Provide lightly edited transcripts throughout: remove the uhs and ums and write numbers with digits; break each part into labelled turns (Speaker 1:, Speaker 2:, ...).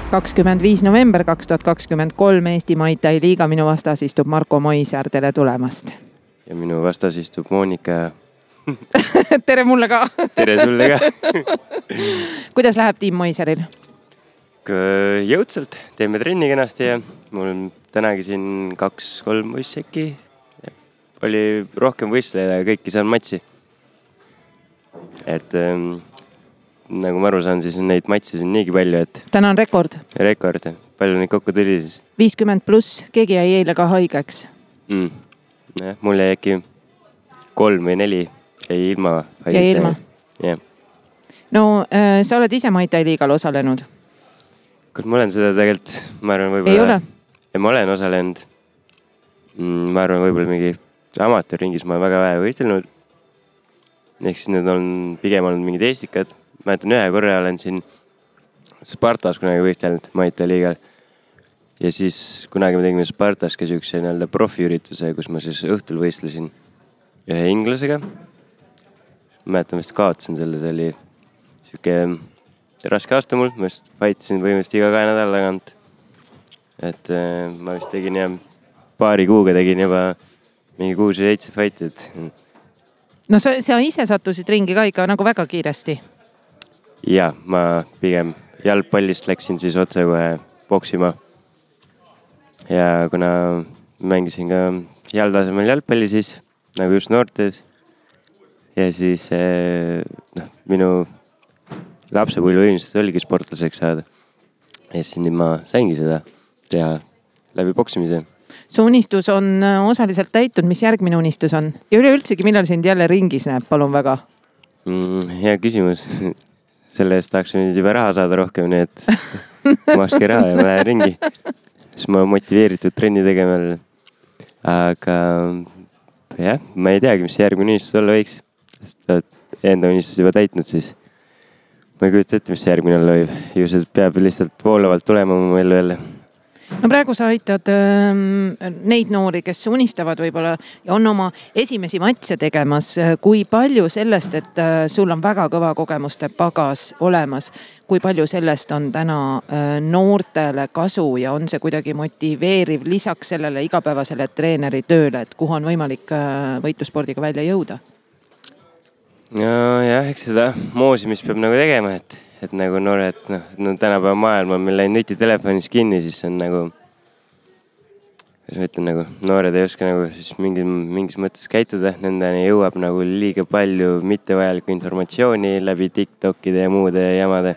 Speaker 1: 25 november 2023 Eesti Muay Thai liiga. Minu vastas istub Marko Moisaar. Tere tulemast.
Speaker 2: Ja minu vastas istub Monika.
Speaker 1: Tere mulle ka.
Speaker 2: Tere sulle ka.
Speaker 1: Kuidas läheb tiim Moisaaril?
Speaker 2: Jõudsalt. Teeme trenni kenasti ja mul on tänagi siin 2-3 võistsekki. Oli rohkem võistleja ja kõiki saan matsi. Et nagu ma aru saan, siis neid matsi siin niigi palju, et...
Speaker 1: Täna on rekord.
Speaker 2: Rekord. Palju neid kokku tuli siis?
Speaker 1: 50+. Keegi jäi eile ka haigeks.
Speaker 2: Mul jäi äkki 3 või 4 jäi ilma.
Speaker 1: Jäi ilma?
Speaker 2: Jah.
Speaker 1: No sa oled ise Muay Thai liigal osalenud?
Speaker 2: Ma olen seda tegelikult, ma arvan võib-olla...
Speaker 1: Ei ole?
Speaker 2: Ja ma olen osalenud. Ma arvan võib-olla mingi amatööringis ma olen väga vähe võistelnud. Ehk siis need on pigem olnud mingid eestikad. Ma mäletan ühe korra olen siin Spartas kunagi võistelnud Muay Thai liigal. Ja siis kunagi me tegime Spartas ka siukse nii-öelda profiürituse, kus ma siis õhtul võistlesin ühe inglasega. Ma mäletan vist kaotsin selle, see oli siuke raske aasta mul. Ma vist fightisin põhimõtteliselt iga 2 nädala tagant. Et ma vist tegin ja paari kuuga tegin juba mingi 6-7 fightit.
Speaker 1: No sa ise sattusid ringi ka ikka nagu väga kiiresti.
Speaker 2: Ja, ma pigem jalgpallist läksin siis otse kohe boksima. Ja kuna mängisin ka jalgtasemel jalgpalli siis, nagu just noortes. Ja siis minu lapsepõlve ilmselt oligi sportlaseks saada. Ja siis nüüd ma saingi seda teha läbi boksimise.
Speaker 1: Su unistus on osaliselt täitunud. Mis järgmine unistus on? Ja üleüldsegi, millal sind jälle ringis näeb? Palun väga.
Speaker 2: Hea küsimus. Selle eest tahaks nüüd juba raha saada rohkem, nii et makske raha ja ma lähen ringi. Siis ma motiveeritud trenni tegema. Aga jah, ma ei teagi, mis järgmine unistus olla võiks. Sest enda unistus juba täitnud siis. Ma ei kujuta ette, mis järgmine olla võib. Ju see peab lihtsalt voolavalt tulema mu ellu jälle.
Speaker 1: No praegu sa aitad neid noori, kes unistavad võib-olla ja on oma esimesi matse tegemas. Kui palju sellest, et sul on väga kõva kogemuste pagas olemas, kui palju sellest on täna noortele kasu ja on see kuidagi motiveeriv lisaks sellele igapäevasele treeneri tööle, et kuhu on võimalik võitluspordiga välja jõuda?
Speaker 2: No jah, eks seda moosimist peab nagu tegema, et nagu noored, tänapäeva maailma, meil läinud nutitelefonis kinni, siis on nagu, kuidas ma ütlen, nagu noored ei oska nagu siis mingis mõttes käituda. Nendeni jõuab nagu liiga palju mittevajalikku informatsiooni läbi TikTokide ja muude jamade.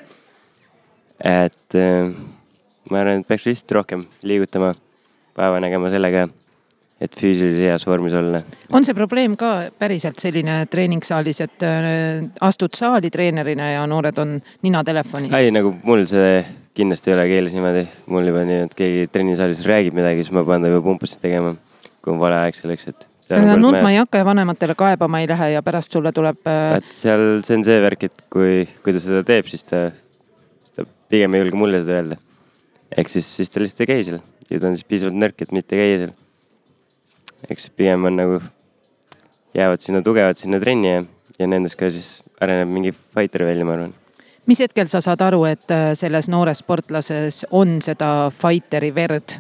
Speaker 2: Et ma arvan, et peaks lihtsalt rohkem liigutama, päeva nägema sellega, et füüsilise heas vormis olla.
Speaker 1: On see probleem ka päriselt selline treeningsaalis, et astud saali treenerina ja noored on nina telefonis?
Speaker 2: Ei, nagu mul see kindlasti ei ole keeles niimoodi. Mul juba nii, et keegi trennisaalis räägib midagi, siis ma panen ta juba pumpasid tegema, kui on vale aeg selleks.
Speaker 1: Nutma ei hakka ja vanematele kaebama ei lähe ja pärast sulle tuleb...
Speaker 2: Et seal see on see värk, et kui ta seda teeb, siis ta pigem ei julge mulle seda öelda. Ehk siis ta lihtsalt ei käi seal. Ja ta on siis piisavalt nõrk, et mitte käia seal. Eks pigem on nagu jäävad tugevad sinna trenni ja nendes ka siis areneb mingi fighter välja, ma arvan.
Speaker 1: Mis hetkel sa saad aru, et selles noores sportlases on seda fighteri verd?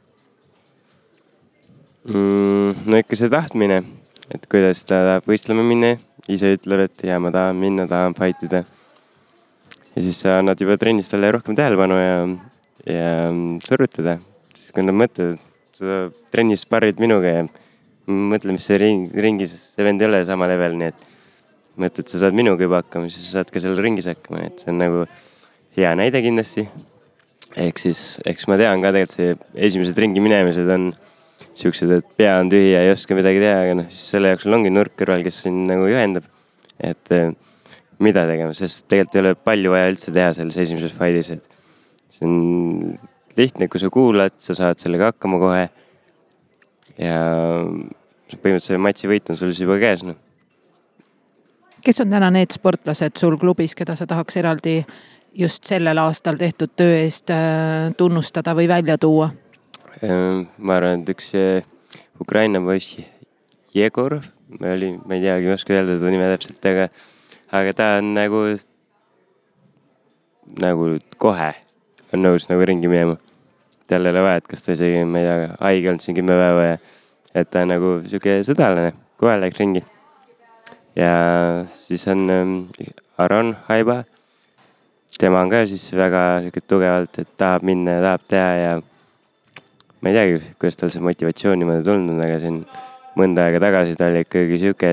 Speaker 2: No ikka see tahtmine, et kuidas ta tahab võistlema minna, ise ütleb, et ma tahan minna, tahan fightida. Ja siis sa annad juba trennis talle rohkem tähelepanu ja sõrutada. Siis kui nad mõtlevad, sa trennis sparrid minuga ja mõtle, mis see ringis, see vend ei ole sama level, nii et mõtled, sa saad minuga juba hakkama, siis sa saad ka seal ringis hakkama, et see on nagu hea näide kindlasti. Eks ma tean ka tegelikult see esimesed ringi minemised on siuksed, et pea on tühi ja ei oska midagi teha, aga siis selle jaoks ongi nurk kõrval, kes siin nagu juhendab, et mida tegema, sest tegelikult ei ole palju vaja üldse teha selles esimeses fightis, et see on lihtne, kui sa kuulad, sa saad sellega hakkama kohe ja põhimõtteliselt matsi võit on sul juba käes. No.
Speaker 1: Kes on täna need sportlased sul klubis, keda sa tahaks eraldi just sellel aastal tehtud töö eest tunnustada või välja tuua?
Speaker 2: Ma arvan, et üks Ukraina poiss Jegor, ma ei teagi, ma oska öelda seda nime täpselt, aga ta on nagu kohe on nõus nagu ringi minema. Tal ei ole vaja, et kas ta isegi, ma ei tea, haige olnud siin 10 päeva ja et ta on nagu siuke sõdalane, kohe läks ringi. Ja siis on Aron Haiba. Tema on ka siis väga tugevalt, et tahab minna ja tahab teha ja ma ei teagi, kuidas tal see motivatsioon niimoodi tulnud, aga siin mõnda aega tagasi ta oli ikkagi siuke,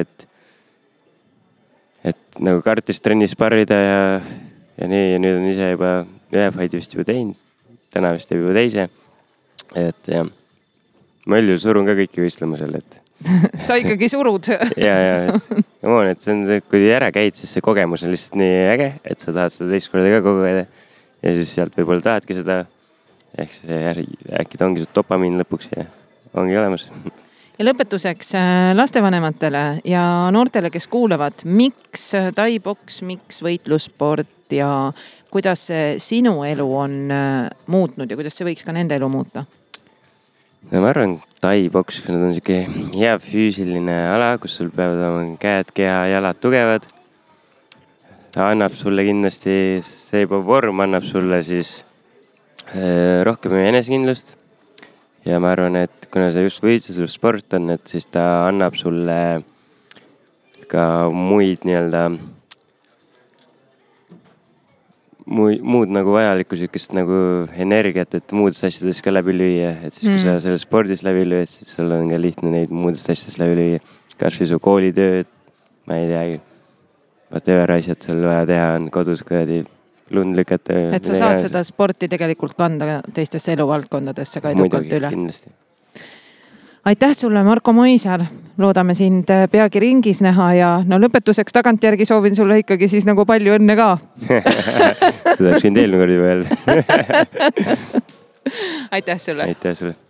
Speaker 2: et nagu kartis trennis sparrida ja nii, ja nüüd on ise juba ühe fighti vist juba teinud. Täna vist juba teise. Et jah, ma üldjuhul surun ka kõiki võistlemusel, et
Speaker 1: sa ikkagi surud.
Speaker 2: ja, et see on see, kui ära käid, siis see kogemus on lihtsalt nii äge, et sa tahad seda teist korda ka kogeda. Ja siis sealt võib-olla tahadki seda, ehk see äkki ta ongi see dopamiin lõpuks ja ongi olemas.
Speaker 1: Ja lõpetuseks lastevanematele ja noortele, kes kuulavad, miks tai-boks, miks võitlussport ja kuidas see sinu elu on muutnud ja kuidas see võiks ka nende elu muuta?
Speaker 2: No ma arvan, tai-boks, kui nad on siuke hea füüsiline ala, kus sul peavad oma käed, keha, jalad tugevad. Ta annab sulle kindlasti, see juba vorm annab sulle siis rohkem enesekindlust. Ja ma arvan, et kuna see just võistlussport on, et siis ta annab sulle ka muid nii-öelda muud nagu vajalikku sükest nagu energiat, et muudest asjadest ka läbi lüüa. Et siis kui sa selles spordis läbi lüüad, siis sul on ka lihtne neid muudest asjadest läbi lüüa. Kas või su koolitööd, ma ei teagi, whatever asjad sul vaja teha on kodus kuradi lund lükata.
Speaker 1: Et sa saad seda sporti tegelikult kanda teistesse eluvaldkondadesse ka edukalt üle.
Speaker 2: Kindlasti.
Speaker 1: Aitäh sulle, Marko Moisar. Loodame sind peagi ringis näha ja no lõpetuseks tagantjärgi soovin sulle ikkagi siis nagu palju õnne ka.
Speaker 2: Seda oleks võinud eelmine kord juba öelda.
Speaker 1: Aitäh sulle.
Speaker 2: Aitäh sulle.